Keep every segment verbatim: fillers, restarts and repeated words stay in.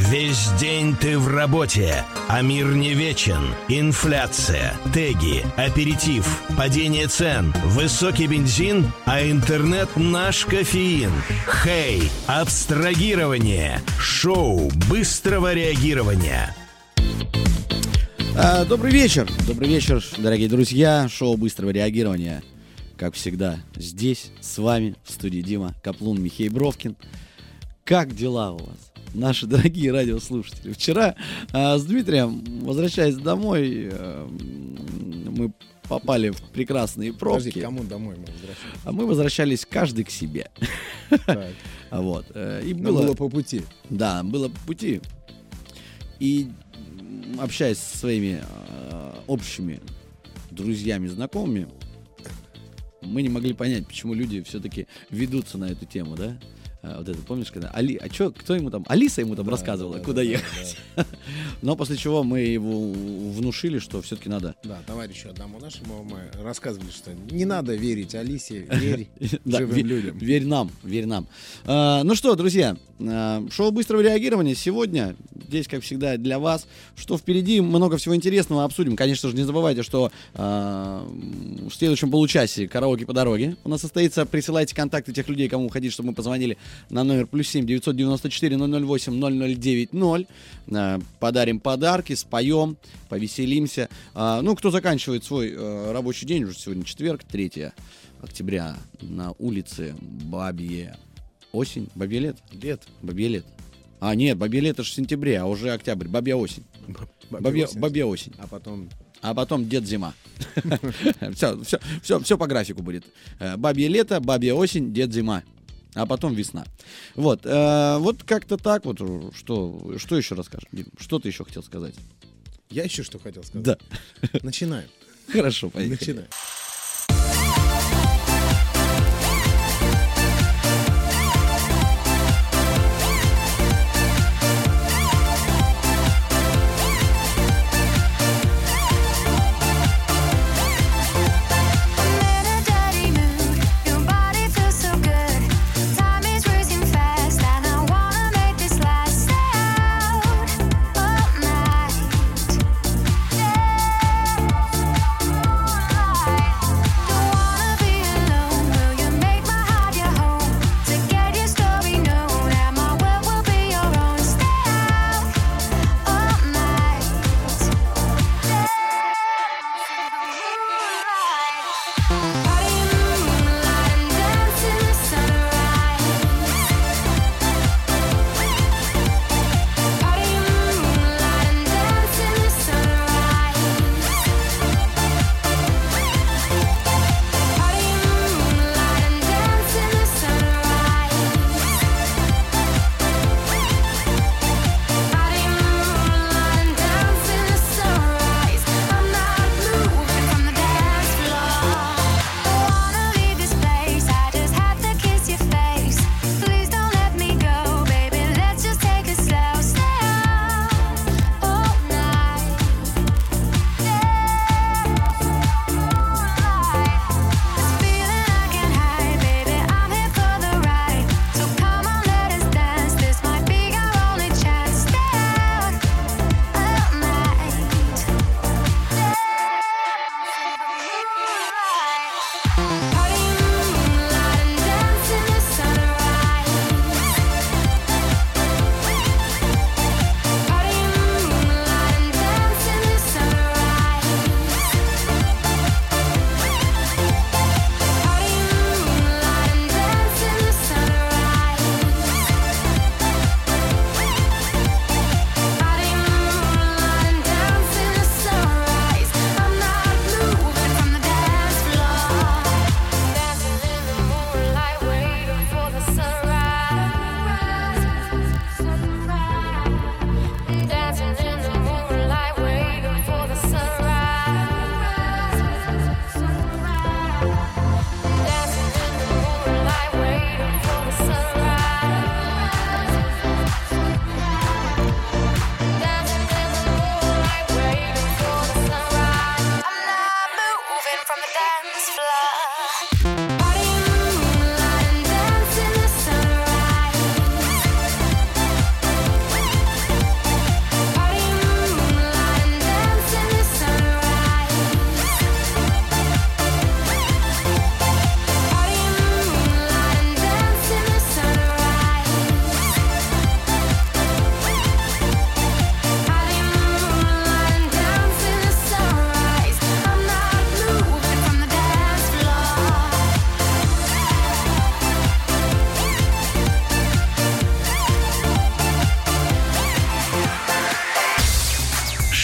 Весь день ты в работе, а мир не вечен. Инфляция, теги, аперитив, падение цен, высокий бензин, а интернет наш кофеин. Хей, абстрагирование. Шоу быстрого реагирования. А, добрый вечер. Добрый вечер, дорогие друзья. Шоу быстрого реагирования. Как всегда, здесь с вами в студии Дима Каплун, Михей Бровкин. Как дела у вас, наши дорогие радиослушатели? Вчера э, с Дмитрием, возвращаясь домой, э, мы попали в прекрасные пробки. Подожди, кому домой мы возвращались? А мы возвращались каждый к себе. Так. Вот. э, И Нам было, было по пути. Да, было по пути. И общаясь со своими э, общими друзьями, знакомыми, мы не могли понять, почему люди все-таки ведутся на эту тему, да? А, вот это, помнишь, когда Али... А чё, кто ему там? Алиса ему там да, рассказывала, да, куда да, ехать. Да, да. Но после чего мы его внушили, что все-таки надо... Да, товарищу одному нашему мы рассказывали, что не надо верить Алисе, верь живым людям. Верь нам, верь нам. Ну что, друзья, шоу быстрого реагирования сегодня здесь, как всегда, для вас. Что впереди, много всего интересного обсудим. Конечно же, не забывайте, что в следующем получасе караоке по дороге у нас состоится. Присылайте контакты тех людей, кому хотите, чтобы мы позвонили на номер плюс семь девятьсот девяносто четыре ноль ноль восемь ноль ноль девять ноль. Подарим подарки, споем, повеселимся. Ну, кто заканчивает свой рабочий день, уже сегодня четверг, третьего октября, на улице Бабье осень. Бабье лето? Лет. Бабье лето. А, нет, Бабье лето же в сентябре, а уже октябрь. Бабья осень. Бабья, бабья осень. А потом... А потом дед зима. Все, все, все, все по графику будет. Бабье лето, бабья осень, дед зима. А потом весна. Вот, э, вот как-то так вот. Что, что еще расскажем, Дим? Что ты еще хотел сказать? Я еще что хотел сказать? Да. Начинаем. Хорошо, поехали. Начинаем. Bye.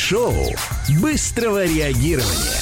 Шоу быстрого реагирования.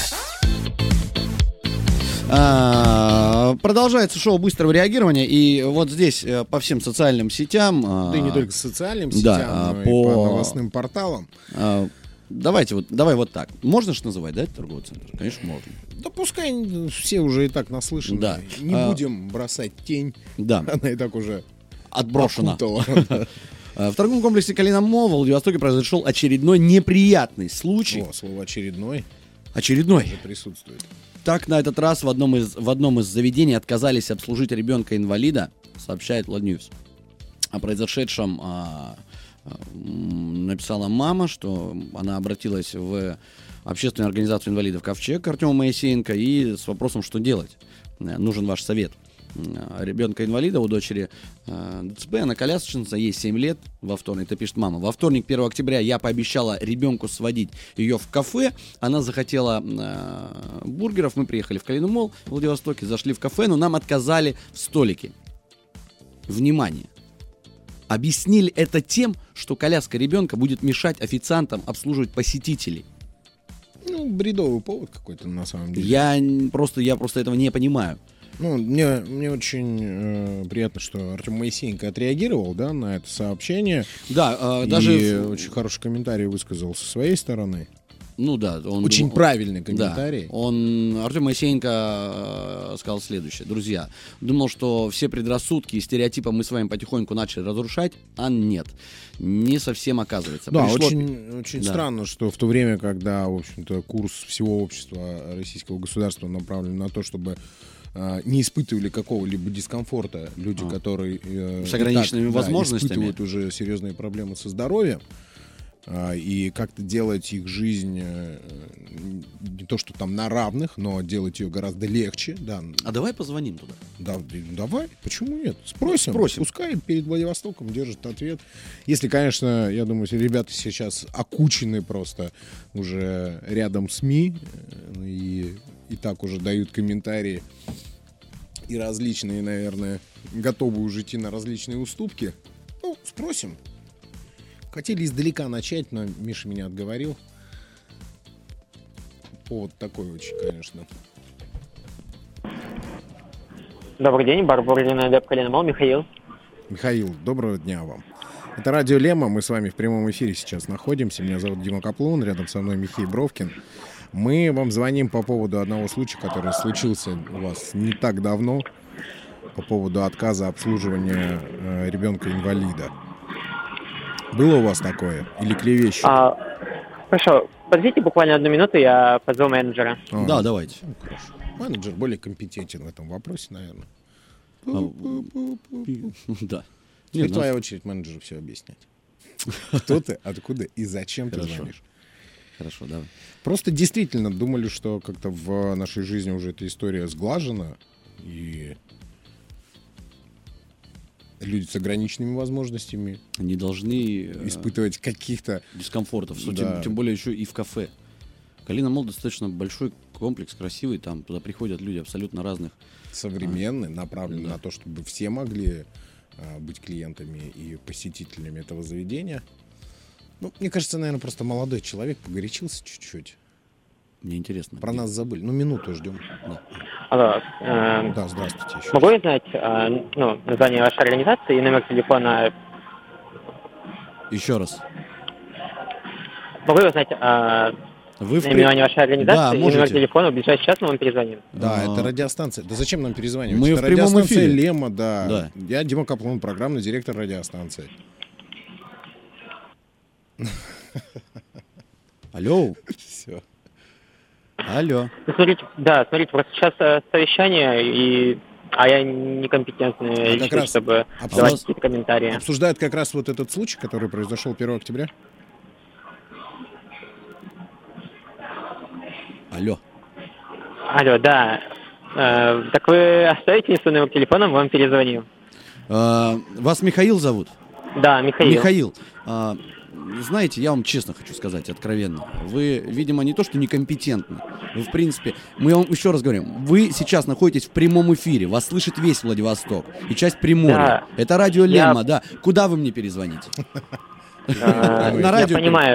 А, продолжается шоу быстрого реагирования, и вот здесь э, по всем социальным сетям... а, Да и не только социальным да, сетям, а, но по- и по новостным порталам. а, давайте вот, давай вот так. Можно же называть, да, торговый центр? Конечно, можно. Да пускай они все уже и так наслышаны. Да. Не А, будем бросать тень. Да, Она и так уже отброшена. окутала. А, В торговом комплексе Калина Молл в Владивостоке произошел очередной неприятный случай. О, слово очередной Очередной. уже присутствует. Так, на этот раз в одном из, в одном из заведений отказались обслужить ребенка-инвалида, сообщает Ладньюз. О произошедшем а, а, м, написала мама, что она обратилась в общественную организацию инвалидов «Ковчег» к Артему Моисеенко и с вопросом, что делать. Э, Нужен ваш совет. Э, Ребенка-инвалида у дочери э, ДЦП, она колясочница, ей семь лет во вторник, это пишет мама. Во вторник, первого октября, я пообещала ребенку сводить ее в кафе. Она захотела э, бургеров, мы приехали в Калину Молл в Владивостоке, зашли в кафе, но нам отказали в столике. Внимание! Объяснили это тем, что коляска ребенка будет мешать официантам обслуживать посетителей. Ну, бредовый повод какой-то на самом деле. Я н- просто, я просто этого не понимаю. Ну, мне, мне очень э, приятно, что Артем Моисеенко отреагировал, да, на это сообщение. Да, э, И даже... очень хороший комментарий высказал со своей стороны. Ну да, он Очень думал- правильный Да, комментарий. он, Артем Моисеенко э, сказал следующее. Друзья, думал, что все предрассудки и стереотипы мы с вами потихоньку начали разрушать, а нет. Не совсем оказывается. Да, Пришло- очень, очень Да. странно, что в то время, когда, в общем-то, курс всего общества российского государства направлен на то, чтобы э, не испытывали какого-либо дискомфорта люди, А. которые э, С ограниченными и так, да, возможностями. испытывают уже серьезные проблемы со здоровьем, а, и как-то делать их жизнь э, не то, что там на равных, но делать ее гораздо легче. Да, А давай позвоним туда. да, давай, почему нет? Спросим. Спросим. Пускай перед Владивостоком держит ответ. Если, конечно, я думаю, если ребята сейчас окучены просто уже рядом СМИ э, и, и так уже дают комментарии и различные, наверное, готовы уже идти на различные уступки, ну, спросим. Хотели издалека начать, но Миша меня отговорил. Повод такой очень, конечно. Добрый день, бар Бурлина, Деп Калина Молл, Михаил. Михаил, доброго дня вам. Это радио Лема, мы с вами в прямом эфире сейчас находимся. Меня зовут Дима Каплун, рядом со мной Михей Бровкин. Мы вам звоним по поводу одного случая, который случился у вас не так давно, по поводу отказа обслуживания э, ребенка-инвалида. Было у вас такое? Или клевещут? А, хорошо, подождите буквально одну минуту, я позову менеджера. А, Да, давайте. ну, хорошо. Менеджер более компетентен в этом вопросе, наверное. А, Да. Теперь Нет, ну, твоя очередь менеджеру все объяснять. Кто ты, откуда и зачем ты Хорошо. звонишь. Хорошо, давай. Просто действительно думали, что как-то в нашей жизни уже эта история сглажена, и люди с ограниченными возможностями Не должны э, испытывать каких-то... дискомфортов, тем, Да. тем более еще и в кафе. Калина Молл достаточно большой комплекс, красивый, там туда приходят люди абсолютно разных. современный, направленный Да. на то, чтобы все могли а, быть клиентами и посетителями этого заведения. Ну, мне кажется, наверное, просто молодой человек погорячился чуть-чуть. Мне интересно. Про где- нас забыли. Ну, минуту ждем. Алло, э, Да, здравствуйте еще. могу я знать э, ну, название вашей организации и номер телефона? Еще раз. Могу я узнать э, Вы в при- наименование вашей Да, организации и номер можете. телефона? В ближайший час мы вам перезвоним. Да, А. это радиостанция. Да зачем нам перезванивать? Мы Это в прямом радиостанция эфире. Лема, да. Да. Я Дима Каплун, программный директор радиостанции. Алло, Все. алло. Ну, смотрите, да, смотрите, просто сейчас э, совещание, и, а я некомпетентный, А как личность, раз чтобы обсуждать- давать какие-то комментарии. Обсуждают как раз вот этот случай, который произошел первого октября. Алло. Алло, да. Э, так вы оставите мне свой номер телефона, мы вам перезвоним. А, вас Михаил зовут? Да, Михаил. Михаил, а, знаете, я вам честно хочу сказать, откровенно. Вы, видимо, не то, что некомпетентны. Вы, в принципе, мы вам еще раз говорим, вы сейчас находитесь в прямом эфире, вас слышит весь Владивосток и часть Приморья. Да. Это радио Я- Лема, да. Куда вы мне перезвоните? Э, На Я радио понимаю.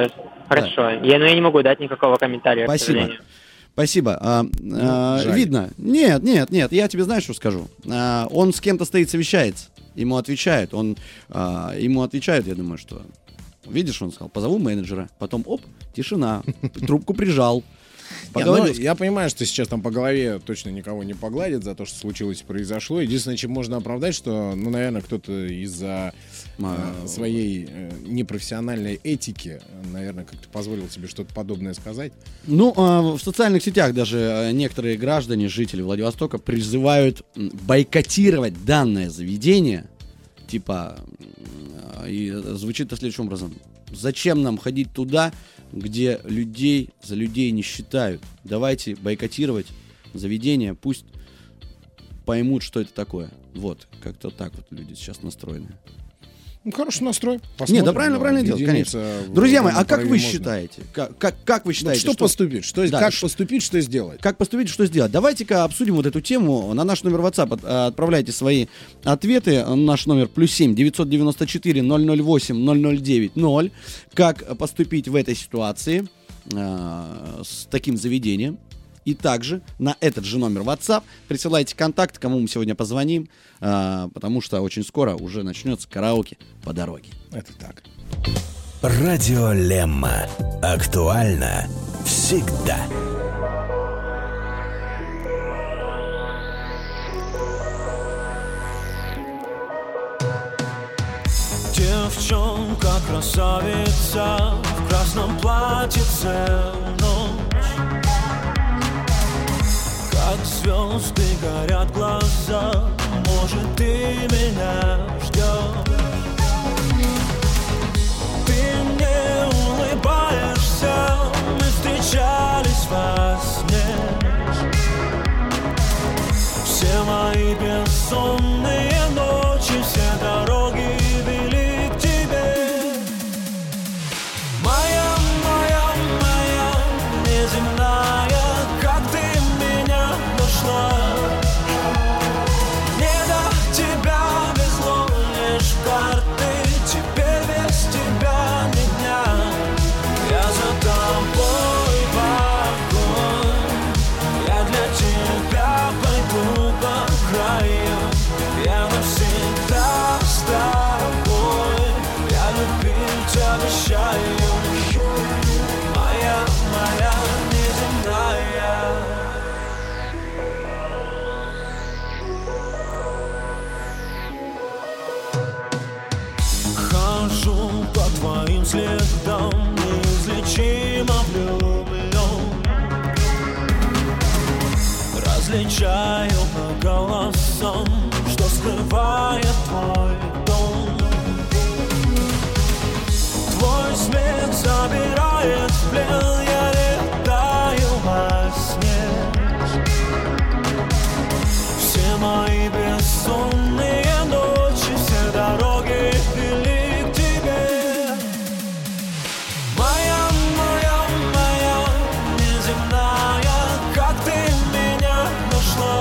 Хорошо. Я, но я не могу дать никакого комментария, к Спасибо. сожалению. Спасибо. А, а, жаль. видно? Нет, нет, нет. Я тебе знаешь, что скажу. А, он с кем-то стоит, совещается. Ему отвечают. Он, а, ему отвечают, я думаю, что... Видишь, он сказал, позову менеджера. Потом, оп, тишина. Трубку прижал. Не, ну, Поговорил. я понимаю, что сейчас там по голове точно никого не погладит за то, что случилось и произошло. Единственное, чем можно оправдать, что, ну, наверное, кто-то из-за э, своей э, непрофессиональной этики, наверное, как-то позволил себе что-то подобное сказать. Ну, а, в социальных сетях даже а, некоторые граждане, жители Владивостока, призывают м, бойкотировать данное заведение. Типа, а, и звучит это следующим образом. Зачем нам ходить туда, где людей за людей не считают? Давайте бойкотировать заведение, пусть поймут, что это такое. Вот, как-то так вот люди сейчас настроены. Ну, хороший настрой. Нет, да правильно, правильно делать, конечно. в Друзья мои, данном а как порыве вы можно. считаете? Как, как, как вы Вот считаете? что, поступить? Что, Да, как ш- поступить, что сделать? Как поступить, что сделать? Давайте-ка обсудим вот эту тему. На наш номер WhatsApp от- отправляйте свои ответы. Наш номер плюс семь девятьсот девяносто четыре ноль ноль восемь ноль ноль девять ноль. Как поступить в этой ситуации э, с таким заведением? И также на этот же номер WhatsApp присылайте контакт, кому мы сегодня позвоним, э, потому что очень скоро уже начнется караоке по дороге. Это так. Радио Лемма. Актуально всегда. Девчонка, красавица, в красном платьице ночь. Как звезды горят глаза, может, ты меня ждешь. Ты мне улыбаешься, мы встречались во сне. Все мои бессонные ночи, все дороги вели к тебе. Моя, моя, моя неземная, как ты меня нашла. Не до тебя везло лишь карты, теперь без тебя ни дня. Я за тобой в огонь, я для тебя пойду по краю. Я навсегда с тобой, я любить обещаю. Моя, моя неземная. Хожу по твоим следам, неизлечимо влюблен. Различаю по голосам, что скрывает твой дом. Твой смех забирает в плен, я летаю во сне. Все мои бессонные ночи, все дороги вели к тебе. Моя, моя, моя неземная, как ты меня нашла.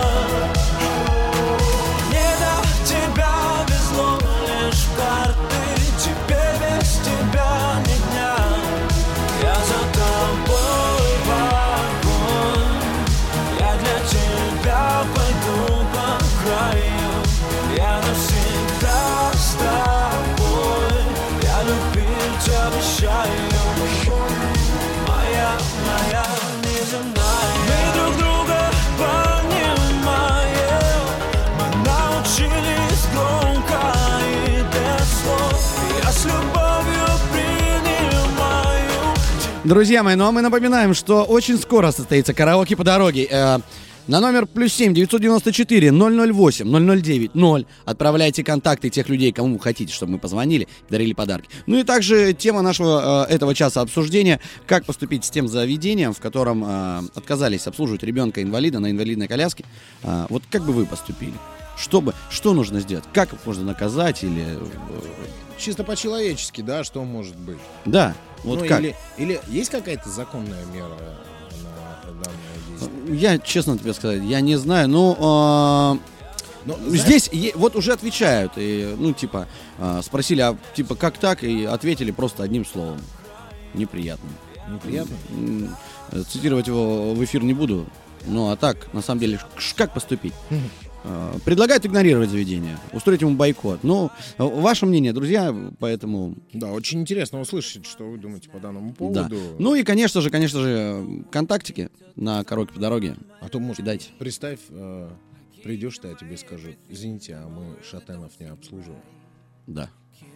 Не до тебя везло лишь карты, теперь без тебя ни дня. Я за тобой в огонь, я для тебя пойду по краю. Я навсегда с тобой, я любить обещаю. Моя, моя неземная. Мы друг друга понимаем, мы научились громко и без слов. Я с любовью принимаю. Друзья мои, ну а мы напоминаем, что очень скоро состоится караоке по дороге. Э, на номер плюс семь девятьсот девяносто четыре ноль ноль восемь ноль ноль девять ноль отправляйте контакты тех людей, кому вы хотите, чтобы мы позвонили и дарили подарки. Ну и также тема нашего э, этого часа обсуждения, как поступить с тем заведением, в котором э, отказались обслуживать ребенка-инвалида на инвалидной коляске. Э, вот как бы вы поступили? Что, бы, что нужно сделать? Как их можно наказать? Или, э, Чисто по-человечески, да, что может быть? да, вот Ну, как? Или, или есть какая-то законная мера на данное действие? Я, честно тебе сказать, я не знаю, но э, Но, знаешь, здесь е- вот уже отвечают, и, ну, типа, э, спросили, а, типа, как так, и ответили просто одним словом. неприятным. Неприятно? М, Цитировать его в эфир не буду. Ну, а так, на самом деле, ш- как поступить? Э, Предлагают игнорировать заведение, устроить ему бойкот. Ну, э, ваше мнение, друзья, поэтому... Да, очень интересно услышать, что вы думаете по данному Да. поводу. Ну и, конечно же, конечно же, э, контактики на коробке по дороге. А то, может, Кидайте. представь, э, придешь ты, а тебе скажут: извините, а мы шатенов не обслуживаем. Да.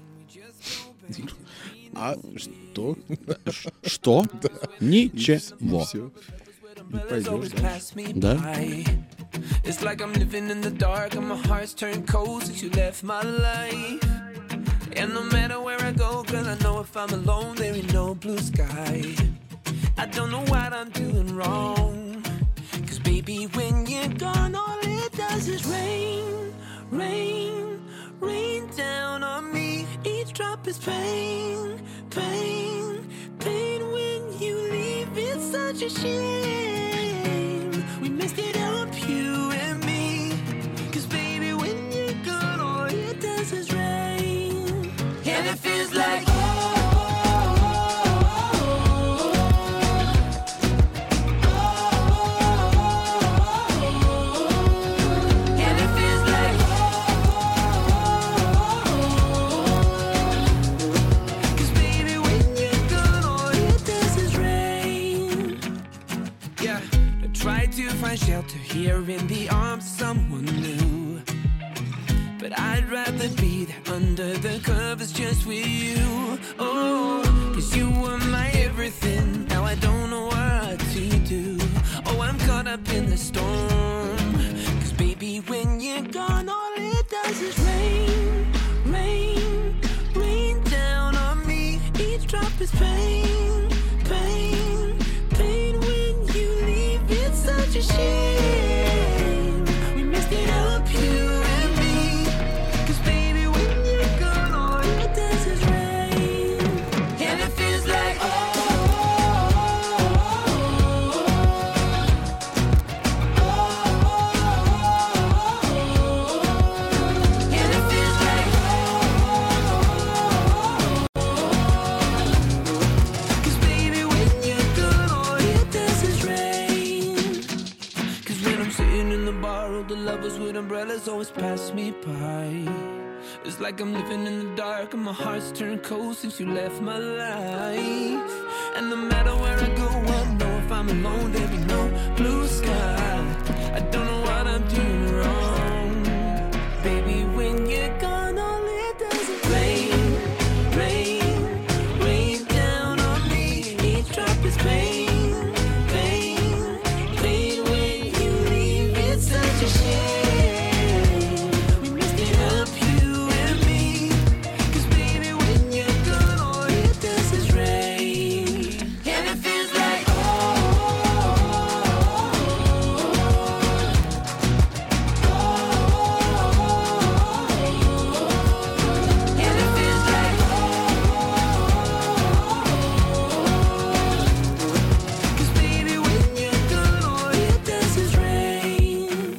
А что? Что? Ничего. Все. Umbrellas always pass me Да. by. It's like I'm living in the dark and my heart's turned cold since you left my life. And no matter where I go, girl, I know if I'm alone, there ain't no blue sky. I don't know what I'm doing wrong. Cause baby, when you're gone, all it does is rain, rain, rain down on me. Each drop is pain, pain, pain. When you leave, it's such a shame. We messed it up, you and me. Cause baby, when you're gone, all it does is rain. And it feels like and it feels like cause baby, when you're gone, all it does is rain. Yeah, I tried to find shelter here in the arms of someone new, but I'd rather be there under the covers just with you. Oh, cause you were my everything. Now I don't know what to do. Oh, I'm caught up in the storm. Cause baby, when you're gone, all it does is rain, rain, rain down on me. Each drop is pain, pain, pain. When you leave, it's such a shame. We messed it up, you and me. Cause baby, when you're gone, all it does is rain. And it feels like and it feels like cause baby, when you're gone, all it does is rain. Cause when I'm sitting in the bar, all the lovers with umbrellas always pass me by. It's like I'm living in the dark and my heart's turned cold since you left my life. And no matter where I go, I know if I'm alone, there be no blue sky. I don't know what I'm doing wrong. Baby, when you're gone, all it does is rain, rain, rain down on me. Each drop is pain, pain, pain. When you leave, it's such a shame. We messed it up, you and me. Cause baby, when you're gone, all it does is rain. And it feels like and it feels like cause baby, when you're gone, all it does is rain.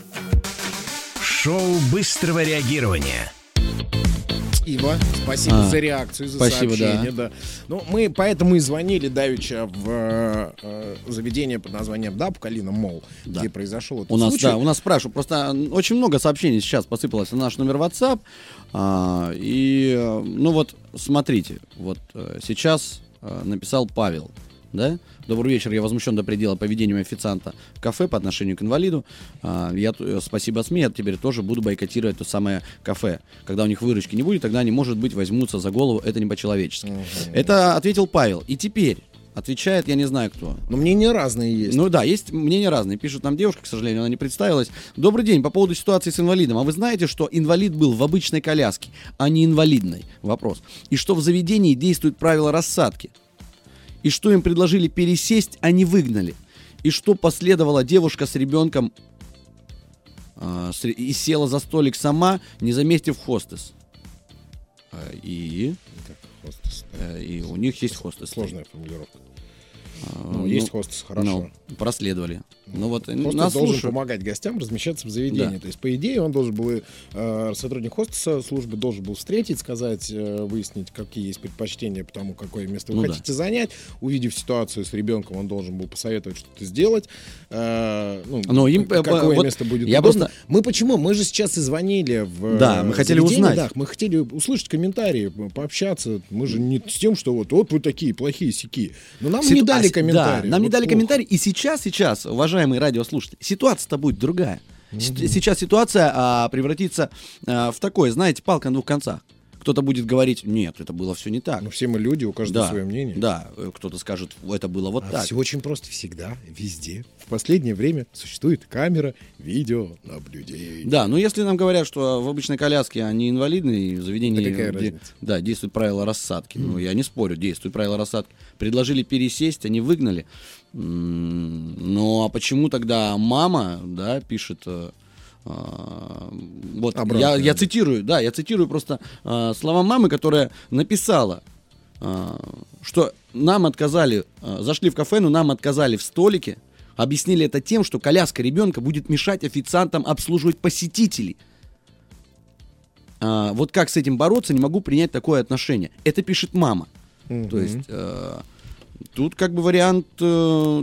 Шоу быстрого реагирования. Ива, спасибо А, за реакцию, за спасибо, сообщение. Да. Ну, мы поэтому и звонили давеча в э, э, заведение под названием ДАП Калина Молл, Да. где произошел этот У нас, случай. да, у нас спрашивают. Просто очень много сообщений сейчас посыпалось на наш номер WhatsApp. А, и, э, ну вот, смотрите. Вот э, сейчас э, написал Павел. Да? Добрый вечер, я возмущен до предела поведением официанта в кафе по отношению к инвалиду. А, я, т- спасибо СМИ, я теперь тоже буду бойкотировать то самое кафе. Когда у них выручки не будет, тогда они, может быть, возьмутся за голову. Это не по-человечески. Это ответил Павел. И теперь отвечает, я не знаю кто. Но мнения разные есть. Ну да, есть мнения разные. Пишет нам девушка, к сожалению, она не представилась. Добрый день, по поводу ситуации с инвалидом. А вы знаете, что инвалид был в обычной коляске, а не инвалидной? Вопрос. И что в заведении действует правило рассадки? И что им предложили пересесть, а не выгнали? И что последовала девушка с ребенком а, с- и села за столик сама, не заметив хостес? А, И, Хостес, да. э, и у них есть хостес. Сложная формулировка. Ну, есть хостес, хорошо. Ну, проследовали. Ну, вот, Хостес нас должен слушают. помогать гостям размещаться в заведении. Да. То есть, по идее, он должен был, э, сотрудник хостеса службы должен был встретить, сказать, э, выяснить, какие есть предпочтения по тому, какое место вы Ну, хотите занять. Увидев ситуацию с ребенком, он должен был посоветовать что-то сделать. Э, ну, Но им, к- какое вот место будет я удобно. просто- Мы почему? Мы же сейчас и звонили в Да, э, мы хотели заведение, узнать. Да, мы хотели услышать комментарии, пообщаться. Мы же не с тем, что вот, вот вы такие плохие сяки. Но нам не Ситу- дали а, комментарии. Да, нам не Вот дали плохо. комментарий. И сейчас, сейчас, уважаемые радиослушатели, ситуация-то будет другая. С- Сейчас ситуация а, превратится а, в такое, знаете, палка на двух концах. Кто-то будет говорить, нет, это было все не так. Но все мы люди, у каждого Да, свое мнение. да, э, кто-то скажет, это было вот А так. все очень просто. Всегда, везде. В последнее время существует камера видеонаблюдения. Да, но если нам говорят, что в обычной коляске они инвалидны, и в заведении Да какая де- разница? да, действуют правила рассадки. Ну, я не спорю, действуют правила рассадки. Предложили пересесть, они выгнали. М, Ну, а почему тогда мама, да, пишет... э, а, Вот Обратно, я, я да. цитирую, да, я цитирую просто а, слова мамы, которая написала, а, что нам отказали, а, зашли в кафе, но нам отказали в столике, объяснили это тем, что коляска ребенка будет мешать официантам обслуживать посетителей. А, вот как с этим бороться, не могу принять такое отношение. Это пишет мама. Мгм. То есть э, тут как бы вариант, э,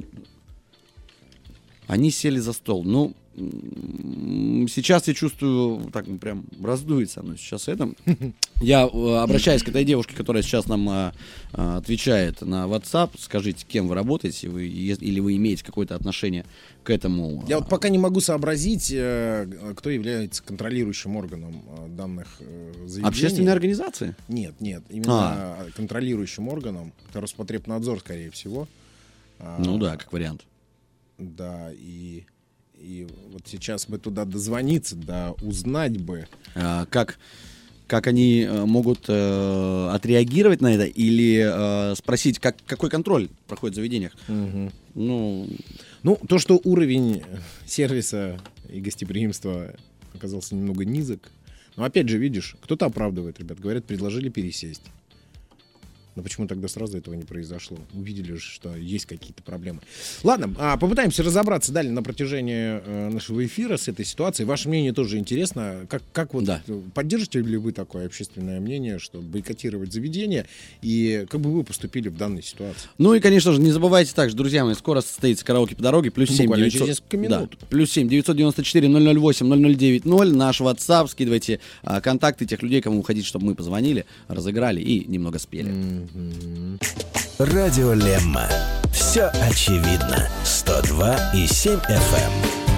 они сели за стол. Ну, м, сейчас я чувствую, так прям раздует со мной сейчас это. Я э, обращаюсь к этой девушке, которая сейчас нам э, э, отвечает на WhatsApp. Скажите, кем вы работаете, вы, е- или вы имеете какое-то отношение к этому? Я вот пока не могу сообразить, э, кто является контролирующим органом э, данных э, заведений. Общественные организации? Нет, нет, именно контролирующим органом. Это Роспотребнадзор, скорее всего. А, Ну да, как вариант. Да, и, и вот сейчас бы туда дозвониться, да, узнать бы. А, как, как они э, могут э, отреагировать на это или э, спросить, как, какой контроль проходит в заведениях? Ну, Ну, то, что уровень сервиса и гостеприимства оказался немного низок. Но опять же, видишь, кто-то оправдывает, ребят. Говорят, предложили пересесть. Но почему тогда сразу этого не произошло? Увидели же, что есть какие-то проблемы. Ладно, а, попытаемся разобраться далее на протяжении э, нашего эфира с этой ситуацией. Ваше мнение тоже интересно. Как, как вот Да. поддержите ли вы такое общественное мнение, что бойкотировать заведение? И как бы вы поступили в данной ситуации? ну и, конечно же, не забывайте также, друзья мои, скоро состоится караоке по дороге. Плюс семь Буквально девятьсот через несколько минут. Да, плюс семь девятьсот девяносто четыре ноль ноль восемь ноль ноль девять ноль. Наш WhatsApp. Скидывайте а, контакты тех людей, кому вы хотите, чтобы мы позвонили, разыграли и немного спели. Радио Лемма. Все очевидно. сто два и семь эф эм.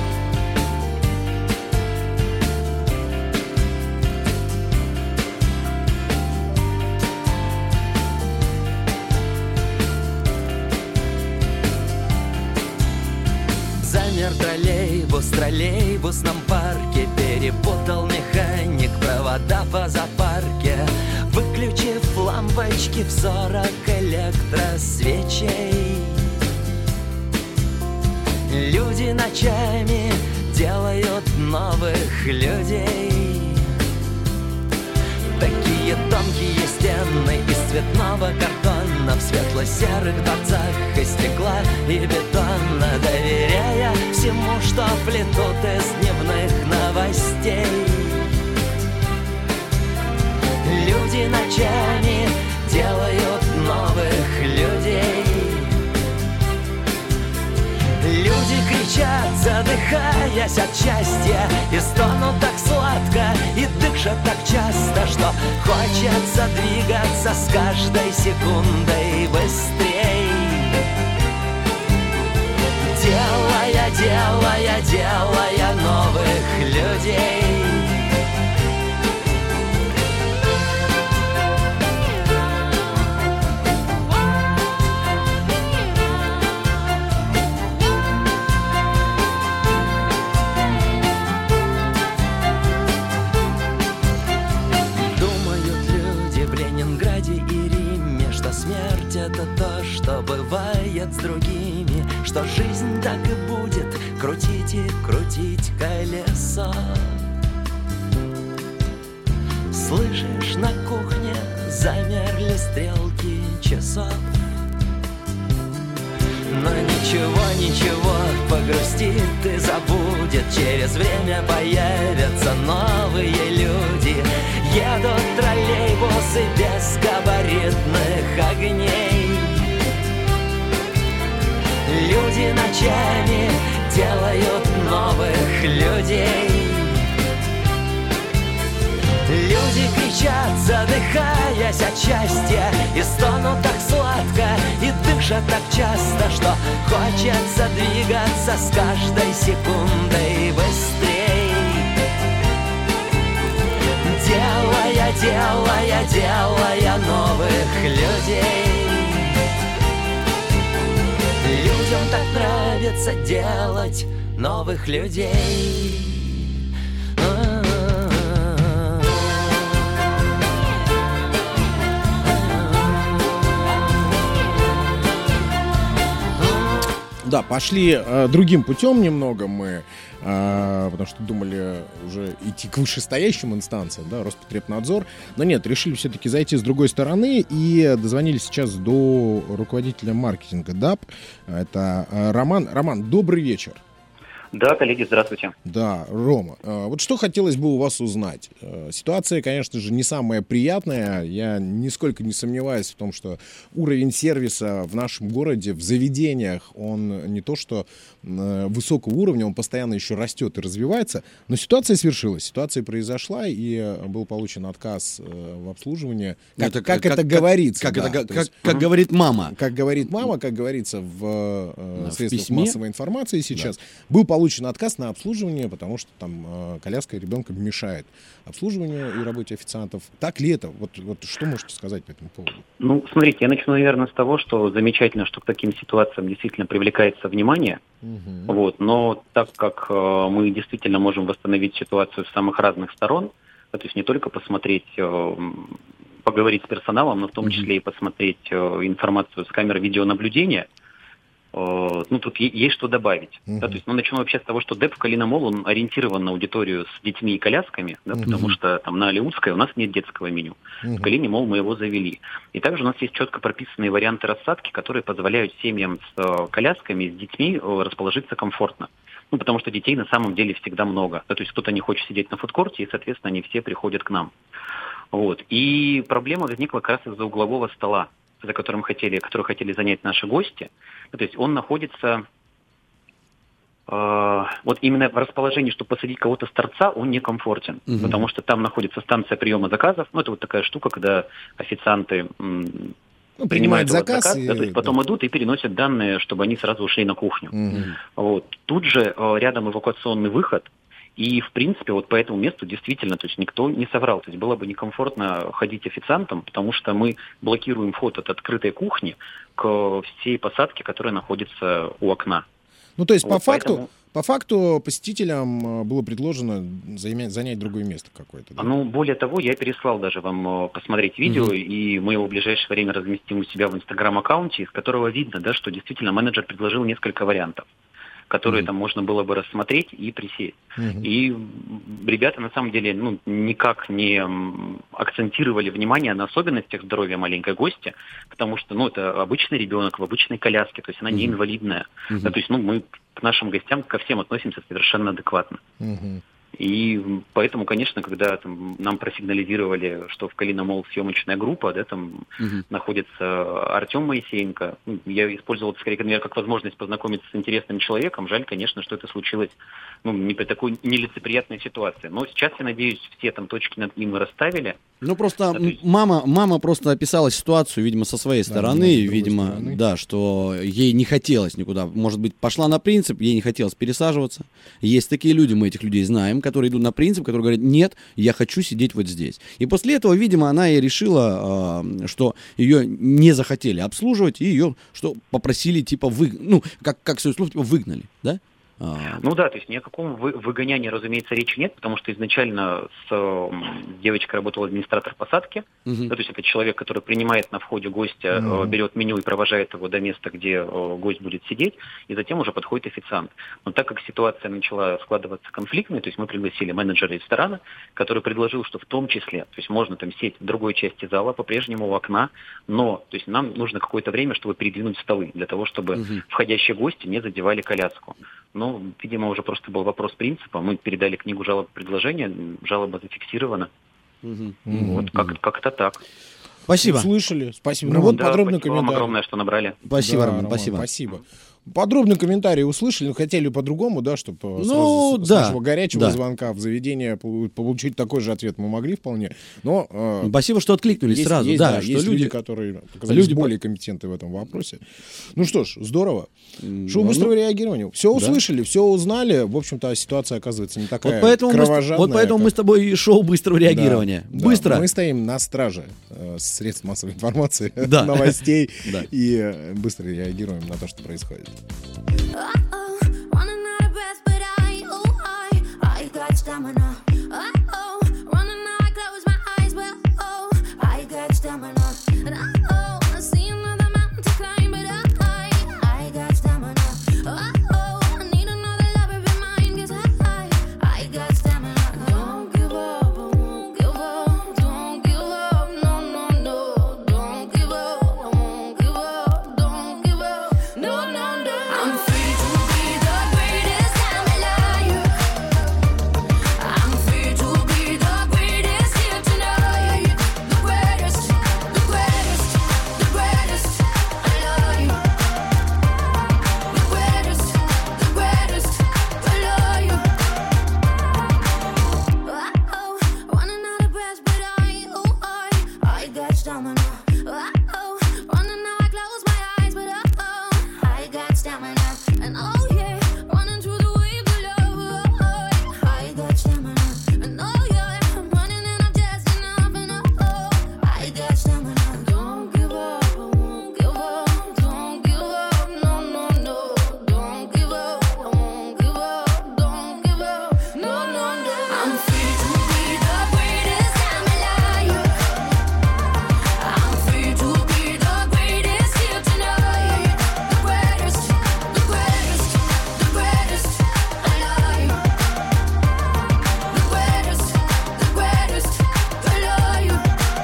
Замер троллейбус в троллейбусном парке, перепутал механик провода по запарке, выключив лампочки в сорок электросвечей. Люди ночами делают новых людей. Такие тонкие стены из цветного картона в светло-серых дворцах из стекла и бетона, доверяя всему, что плетут из дневных новостей. Люди ночами делают новых людей. Люди кричат, задыхаясь от счастья, и стонут так сладко, и дышат так часто, что хочется двигаться с каждой секундой быстрей. Делая, делая, делая новых людей. Это то, что бывает с другими, что жизнь так и будет крутить и крутить колесо. Слышишь, на кухне замерли стрелки часов. ничего, ничего, погрустит и забудет. Через время появятся новые люди. Едут троллейбусы без габаритных огней. Люди ночами делают новых людей. Люди кричат, задыхаясь от счастья, и стонут так сладко, и дышат так часто, что хочется двигаться с каждой секундой быстрей. Делая, делая, делая новых людей. Людям так нравится делать новых людей. Да, пошли э, другим путем немного мы, э, потому что думали уже идти к вышестоящим инстанциям, да, Роспотребнадзор, но нет, решили все-таки зайти с другой стороны и дозвонились сейчас до руководителя маркетинга ДАП, это э, Роман. Роман, добрый вечер. Да, коллеги, здравствуйте. Да, Рома, э, вот что хотелось бы у вас узнать. Э, ситуация, конечно же, не самая приятная. Я нисколько не сомневаюсь в том, что уровень сервиса в нашем городе, в заведениях, он не то что э, высокого уровня, он постоянно еще растет и развивается. Но ситуация свершилась, ситуация произошла, и э, был получен отказ э, в обслуживании. Как это, как, как это как, говорится. Как, да, это, как, есть, как говорит мама. Как говорит мама, как говорится в э, да, средствах в письме. массовой информации сейчас, да. Был получен отказ на обслуживание, потому что там э, коляска ребенка мешает обслуживанию и работе официантов. Так ли это? Вот, вот что можете сказать по этому поводу? Ну, смотрите, я начну, наверное, с того, что замечательно, что к таким ситуациям действительно привлекается внимание. Угу. Вот, но так как э, мы действительно можем восстановить ситуацию с самых разных сторон, то есть не только посмотреть, э, поговорить с персоналом, но в том числе и посмотреть э, информацию с камер видеонаблюдения, ну, тут есть что добавить. Uh-huh. Да, то есть, ну, начну вообще с того, что ДЭП в Калиномол, он ориентирован на аудиторию с детьми и колясками, да, uh-huh. потому что там на Алеутской у нас нет детского меню. Uh-huh. В Калиномол мы его завели. И также у нас есть четко прописанные варианты рассадки, которые позволяют семьям с э, колясками, с детьми э, расположиться комфортно. Ну, потому что детей на самом деле всегда много. Да, то есть кто-то не хочет сидеть на фудкорте, и, соответственно, они все приходят к нам. Вот. И проблема возникла как раз из-за углового стола, за которым хотели, который хотели занять наши гости. То есть он находится э, вот именно в расположении, чтобы посадить кого-то с торца, он некомфортен, угу. потому что там находится станция приема заказов. Ну, это вот такая штука, когда официанты м, ну, принимают заказ, заказ и, да, то есть потом да. идут и переносят данные, чтобы они сразу ушли на кухню. Угу. Вот. Тут же э, рядом эвакуационный выход. И, в принципе, вот по этому месту действительно, то есть никто не соврал. То есть было бы некомфортно ходить официантом, потому что мы блокируем вход от открытой кухни к всей посадке, которая находится у окна. Ну, то есть, вот по факту, поэтому... по факту посетителям было предложено занять, занять другое место какое-то, да? Ну, более того, я переслал даже вам посмотреть видео, угу. и мы его в ближайшее время разместим у себя в Инстаграм-аккаунте, из которого видно, да, что действительно менеджер предложил несколько вариантов, которые mm-hmm. там можно было бы рассмотреть и присесть. Mm-hmm. И ребята, на самом деле, ну, никак не акцентировали внимание на особенностях здоровья маленькой гости, потому что, ну, это обычный ребенок в обычной коляске, то есть она mm-hmm. не инвалидная. Mm-hmm. Да, то есть, ну, мы к нашим гостям ко всем относимся совершенно адекватно. Mm-hmm. И поэтому, конечно, когда там, нам просигнализировали, что в Калиномол съемочная группа, да, там угу. находится Артем Моисеенко, ну, я использовал это скорее, например, как возможность познакомиться с интересным человеком. Жаль, конечно, что это случилось ну, не при такой нелицеприятной ситуации. Но сейчас, я надеюсь, все там точки над «и» мы расставили. Ну, просто да, есть... мама, мама просто описала ситуацию, видимо, со своей да, стороны, видимо, стороны. да, что ей не хотелось никуда. Может быть, пошла на принцип, ей не хотелось пересаживаться. Есть такие люди, мы этих людей знаем, которые идут на принцип, которые говорят, нет, я хочу сидеть вот здесь. И после этого, видимо, она и решила, что ее не захотели обслуживать, и ее что попросили, типа, вы, ну, как, как свое слово, типа, выгнали, да? А, Ну да, то есть ни о каком вы- выгонянии, разумеется, речи нет, потому что изначально с э, девочкой работал администратор посадки. мгм. Ну, то есть это человек, который принимает на входе гостя, э, Мгм. берет меню и провожает его до места, где э, гость будет сидеть, и затем уже подходит официант. Но так как ситуация начала складываться конфликтной, то есть мы пригласили менеджера ресторана, который предложил, что в том числе, то есть можно там сесть в другой части зала, по-прежнему у окна, но то есть нам нужно какое-то время, чтобы передвинуть столы, для того, чтобы Мгм. входящие гости не задевали коляску. Ну, видимо, уже просто был вопрос принципа. Мы передали книгу жалоб и предложения, жалоба зафиксирована. Мгм. Вот, как- как-то так. Спасибо. Услышали. Спасибо. Ну Ну, вот Да, подробный спасибо вам комментарий. огромное, что набрали. Спасибо, Да, Роман, Роман, спасибо. Спасибо. Подробный комментарий услышали, но хотели по-другому, да, чтобы Ну, сразу с, с да, нашего горячего да. звонка в заведение полу- получить такой же ответ мы могли вполне. Но э, Спасибо, что откликнулись есть, сразу. есть, да, да, что есть люди... люди, которые оказались люди по- более компетентны в этом вопросе. Ну что ж, здорово. М, Шоу ну, быстрого реагирования. Все да. услышали, все узнали. В общем-то, ситуация оказывается не такая Вот поэтому, мы, с- кровожадная. вот поэтому мы с как- тобой и шоу быстрого Да, реагирования. да. Быстро. Мы стоим на страже э, средств массовой информации, Да. новостей Да. и э, быстро реагируем на то, что происходит. Uh-oh, running out of breath, but I, oh, I, I got stamina. Uh-oh, running out, I close my eyes, but oh, I got stamina. And uh-oh, I see another mountain to climb, but I, I got stamina. Uh-oh, I need another lover of mine, 'cause I, I got stamina. Don't give up, I won't give up. Don't give up, no, no, no. Don't give up, I won't give up. Don't give up, no, no, no. I'm free to be the greatest I'm alive. I'm free to be the greatest here tonight. The greatest, the greatest, the greatest alive. The greatest, the greatest alive. Uh-oh, running out of breath, but I, oh, I, I got stamina. Uh-oh, running now, I close my eyes, but uh-oh, I got stamina. And oh yeah, running through the waves of love, oh, I got stamina. And oh yeah, I'm running and I'm just enough, and oh, I got stamina. Don't give up, I won't give up. Don't give up, no, no, no. Don't give up, I won't give up. Don't give up, no, no, no. I'm free to be the greatest I'm alive. I'm free to be the greatest here tonight. The greatest, the greatest, the greatest alive. The greatest, the greatest alive.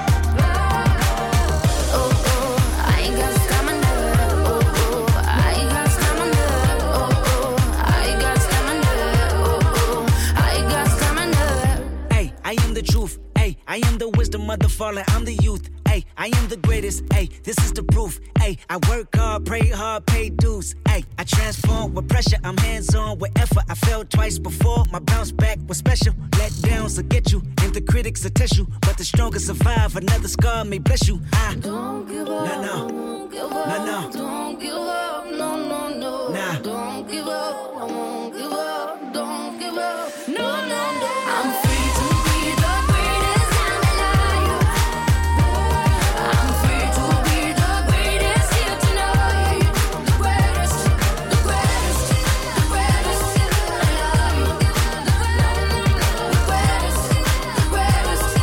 Oh, oh, I got stamina. Oh, oh, I got stamina. Oh, oh, I got stamina. Oh, oh, I got stamina. Hey, I am the truth. Hey, I am the wisdom of the fallen. I'm the youth. Hey, I am the greatest. Hey, this is the proof. Hey, I work hard, pray hard, pay dues. Hey, I transform with pressure. I'm hands on with effort. I failed twice before. My bounce back was special. Let downs will get you, and the critics will test you. But the strongest survive. Another scar may bless you. I Don't give up, No, no. I won't give up. No, no. Don't give up, no, no, no. Nah. Don't give up, I won't give up. Don't give up, no, no, no. I'm free to be the greatest I'm alive. I'm free to be the greatest here tonight. The greatest, the greatest, the greatest alive. The greatest, the greatest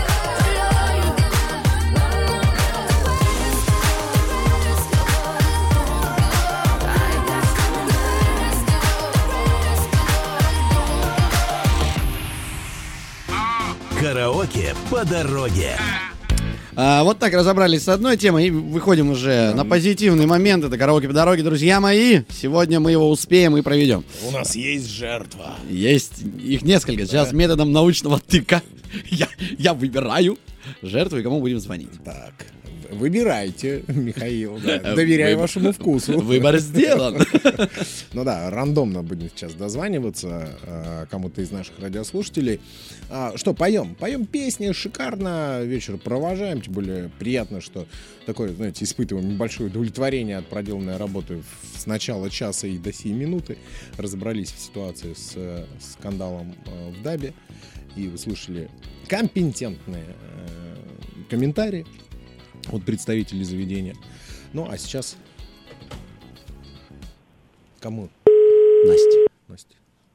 Караоке по дороге. А, вот так разобрались с одной темой и выходим уже на позитивный момент. Это караоке по дороге, друзья мои. Сегодня мы его успеем и проведем. У нас есть жертва. Есть их несколько. Сейчас методом научного тыка я, я выбираю жертву и кому будем звонить. Так, в- выбирайте, Михаил. да. Доверяю Вы- вашему вкусу. Выбор сделан. Ну да, рандомно будем сейчас дозваниваться э, кому-то из наших радиослушателей. А, что, поем? Поем песни, шикарно вечер провожаем. Тем более приятно, что такое, знаете, испытываем небольшое удовлетворение от проделанной работы в- с начала часа и до сей минуты. Разобрались в ситуации с э, скандалом э, в Дабе. И услышали компетентные э, комментарии от представителей заведения. Ну, а сейчас... Кому? Настя. Настя.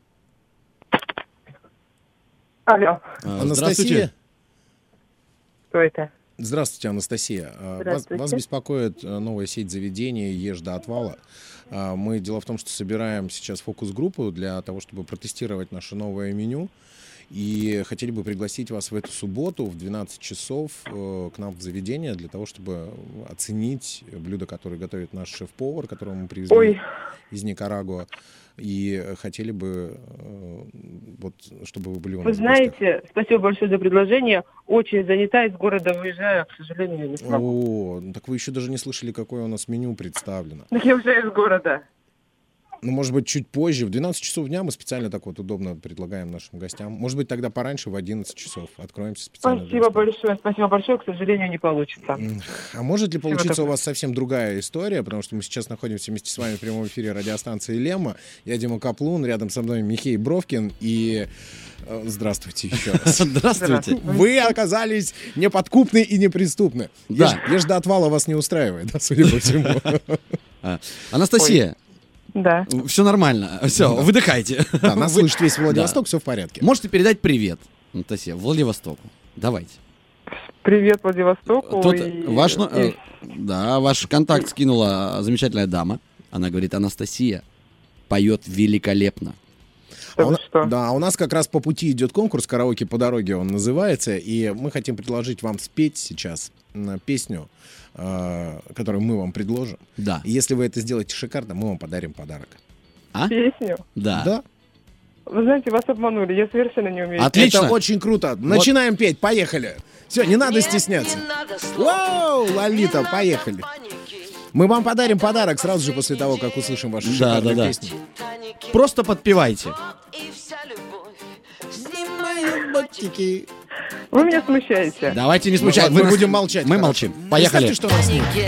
Алло, А, Анастасия? Здравствуйте. кто это? Здравствуйте, Анастасия. А, Вас, Здравствуйте. вас беспокоит э, новая сеть заведений «Ешь до отвала». А, Мы, дело в том, что собираем сейчас фокус-группу для того, чтобы протестировать наше новое меню. И хотели бы пригласить вас в эту субботу в двенадцать часов э, к нам в заведение для того, чтобы оценить блюдо, которое готовит наш шеф-повар, которого мы привезли Ой. из Никарагуа. И хотели бы, э, вот, чтобы вы были у нас. Вы в гостях. знаете, спасибо большое за предложение. Очень занята, из города выезжаю, к сожалению, не смогу. О, ну так вы еще даже не слышали, какое у нас меню представлено. Так я уже из города. Ну, может быть, чуть позже. В двенадцать часов дня мы специально так вот удобно предлагаем нашим гостям. Может быть, тогда пораньше, в одиннадцать часов. Откроемся специально. для Спасибо гостей. большое, спасибо большое, к сожалению, не получится. А может ли Всего получиться у доброго. вас совсем другая история? Потому что мы сейчас находимся вместе с вами в прямом эфире радиостанции «Лемма». Я Дима Каплун, рядом со мной Михей Бровкин. И э, здравствуйте еще раз. Здравствуйте. Вы оказались неподкупны и неприступны. Да. Ешь, ешь до отвала вас не устраивает, да, судя по всему. А, Анастасия, Да. все нормально. Все, выдыхайте. Да, нас Вы- слышит весь Владивосток, все в порядке. Можете передать привет, Анастасия, Владивостоку. Давайте. Привет Владивостоку. Тут и- ваш, ну, э, и- да, ваш контакт скинула замечательная дама. Она говорит: Анастасия поет великолепно. А Что у вы, на- что? Да, у нас как раз по пути идет конкурс «Караоке по дороге» он называется, и мы хотим предложить вам спеть сейчас м, песню, э, которую мы вам предложим. Да. И если вы это сделаете шикарно, мы вам подарим подарок. А? Песню. Да. Да? Вы знаете, вас обманули, я совершенно не умею. Отлично. Это очень круто. Начинаем петь, поехали. Все, не надо стесняться. Вау, Лолита, поехали. Мы вам подарим подарок сразу же после того, как услышим вашу Да, шикарную да, да. песню. Просто подпевайте. Вы меня смущаете. Давайте не Ну смущать. ладно, Вы мы нас- будем молчать. Мы хорошо. молчим. Поехали. Представьте, что нас нет.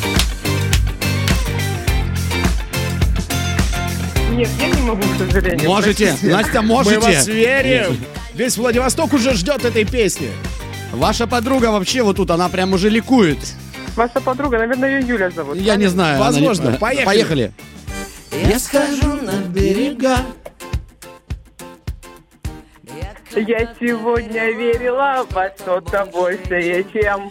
Нет, я не могу, к сожалению. Можете. Настя, Мы вас можете. верим. Весь Владивосток уже ждет этой песни. Ваша подруга вообще вот тут, она прям уже ликует. Ваша подруга, наверное, ее Юля зовут. Я не знаю. она не- Возможно. Поехали. Поехали. Я схожу на берега. Я сегодня верила во что-то большее, чем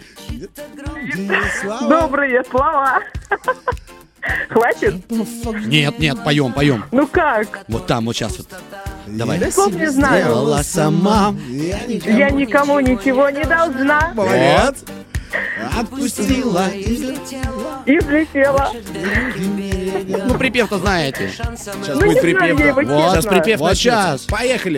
добрые слова. Хватит? Нет, нет, поем, поем. Ну как? Вот там, вот сейчас вот. Давай. Я слов не знаю. Сделала сама. Я никому ничего не должна. Молодец. Отпустила. И взлетела. Ну, припев-то знаете. Сейчас Ну, будет не знаю, припев. я его да. Вот. Сейчас честно. припев Вот начнется. сейчас. Поехали.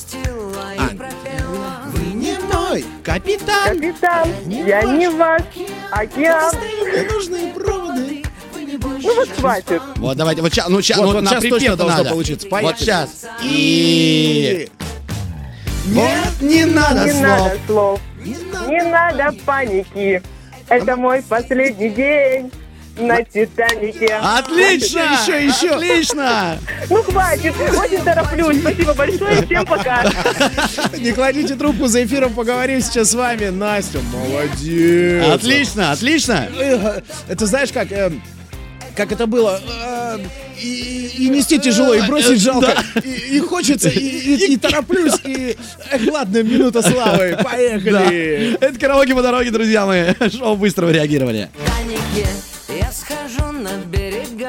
Вы не мой капитан. Капитан, я не ваш океан. Нужные проводы. Ну вот хватит. Вот давайте, вот сейчас, ну сейчас, Вот, ну, вот на сейчас точно припев должно надо. получиться. Вот Поехали. сейчас. И... Нет, не надо Не слов. надо слов. Не надо паники. Это мой последний день на Титанике. Отлично! Еще, еще. Отлично! Ну хватит, очень тороплюсь. Спасибо большое, всем пока. Не кладите трубку, за эфиром поговорим сейчас с вами. Настя, молодец. Отлично, отлично! Эх, Это знаешь, как... э, как это было, э, и, и нести тяжело, и бросить жалко, и, и хочется, и, и- и тороплюсь, и... Эх, ладно, минута славы, Да. поехали. Это караоке по дороге, друзья мои. Шоу быстрого реагирования. Титанике я схожу на берега.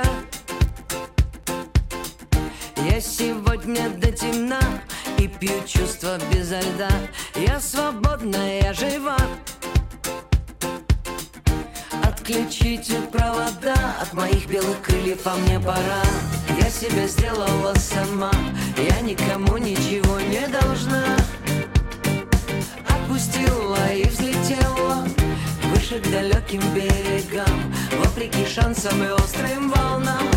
Я сегодня до темна и пью чувства безо льда. Я свободна, я жива. Отключите провода от моих белых крыльев, а мне пора. Я себя сделала сама, я никому ничего не должна. Отпустила и взлетела выше к далеким берегам, вопреки шансам и острым волнам.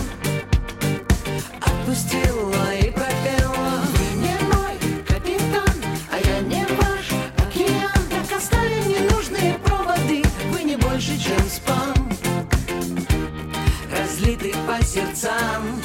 Отпустила и пропела: вы не мой капитан, а я не ваш океан. Так оставим ненужные проводы, вы не больше, чем спам, разлитый по сердцам.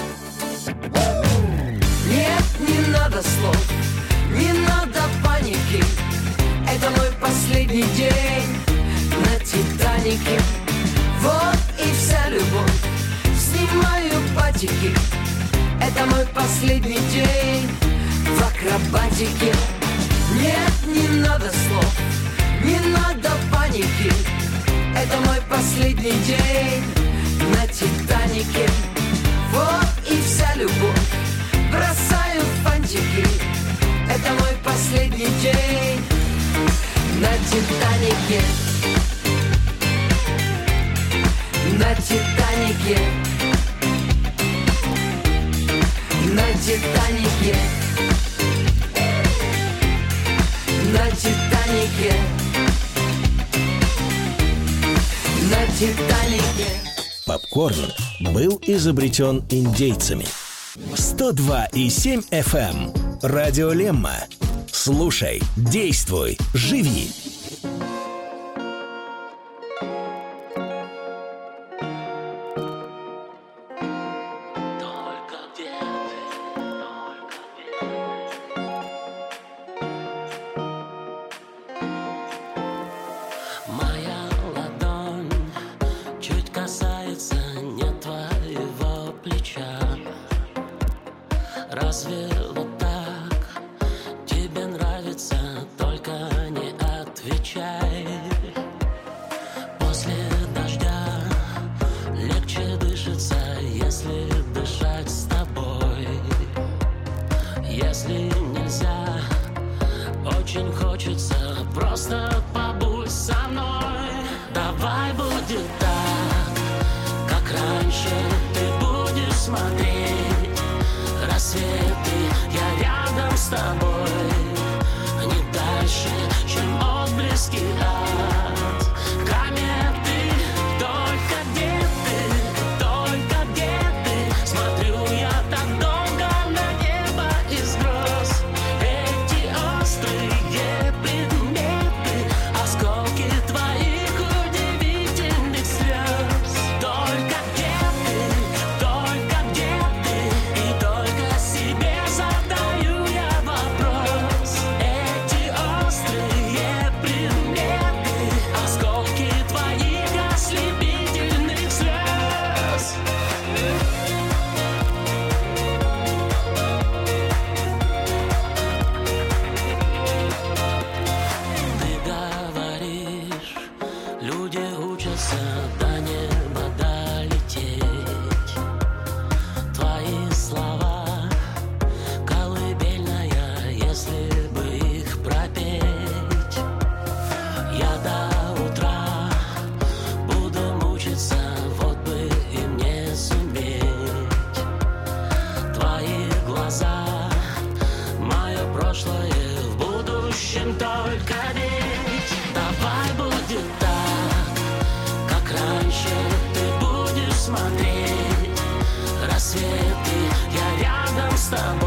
Нет, не надо слов, не надо паники. Это мой последний день на Титанике. Вот и вся любовь. Снимаю патики. Это Это мой последний день в акробатике. Нет, не надо слов, не надо паники. Это мой последний день на Титанике. Вот и вся любовь, бросаю фантики. Это мой последний день на Титанике. На Титанике. На Титанике. На Титанике. На Титанике. Попкорн был изобретен индейцами. сто два и семь эф эм. Радио Лемма. Слушай, действуй, живи. Разве вот так тебе нравится? Только не отвечай. После дождя легче дышится, если дышать с тобой. Если нельзя, очень хочется, просто побудь со мной. Давай будет так, как раньше, ты будешь смотреть рассветы, я рядом с тобой, не дальше, чем отблески от кометы. Только где ты, только где ты? Смотрю я так долго на небо из гроз. Эти острые предметы, осколки твоих удивительных слез. Только где ты, только где ты? И только себе задаю я вопрос. Эти острые предметы, осколки твоих ослепительных слез. Ты говоришь, люди учатся до неба долететь. Твои слова колыбельная, если бы их пропеть. Я до утра буду мучиться, вот бы и мне суметь. Твои глаза, мое прошлое в будущем только ведь. Давай будет так, как раньше, ты будешь смотреть рассветы, я рядом с тобой.